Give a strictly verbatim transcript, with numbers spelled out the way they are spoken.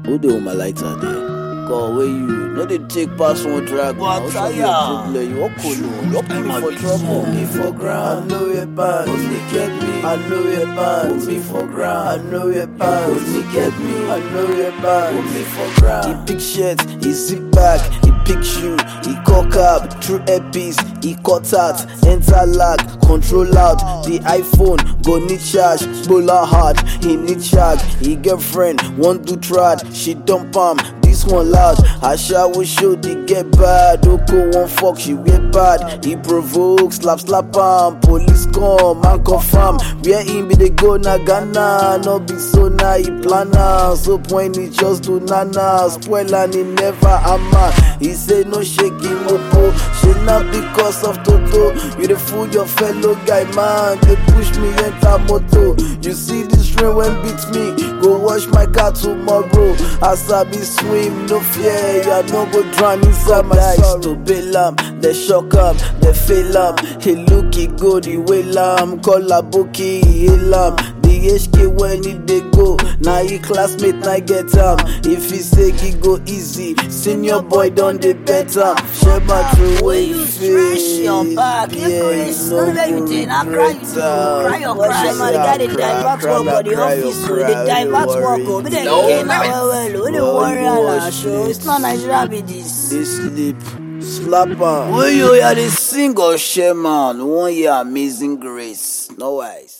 Who the woman lighter there? God, where you? No, they take pass one drag. What What's try your ya? problem? You walk alone. You put me for trouble. Me for ground, I know your bad. Only get me, I know your bad. Put me for ground, I know your bad. Only get me, I know your bad. Put me for ground. He pick shirt, he zip back, he pick shoe, he cock up, through earpiece, he cut out, enter lag, control out, the iPhone, go need charge, bowler hard, he need charge, he girlfriend, want to trad, she dump am, this one loud, Asha will show the get bad, Oko one fuck, she wear bad, he provoke, slap slap am, police come, man confirm, where him be they go na Ghana, no be so na he plan am, so point he just do nana, spoil and he never ama, he say no shaking mopo, she not because of Toto, you the fool your fellow guy man, they push me enter moto, you see this rain when beat me, go wash my car tomorrow, as I be swim, no fear, ya no go drown inside my sorrow, to bail am, they shock am, they fail am, he look he good, he wail am, call a bookie, he hail am, the H K when he dey go, now he classmate na get am, if he say he go easy, senior boy don dey better, share my true way you feel, Fresh your back, yeah, Chris. no No everything. I go cry you better. cry your Watch cry. your Man, the guy they cry, divert cry, work for the cry your office. So cry, they don't divert worry. work. Oh, but then No, again, man. well, well, well, they Well, worry you a watch lot. So this. it's not Nigeria be this. They sleep, slap am. Wey you hear dey sing or share man, one year amazing grace, no wise.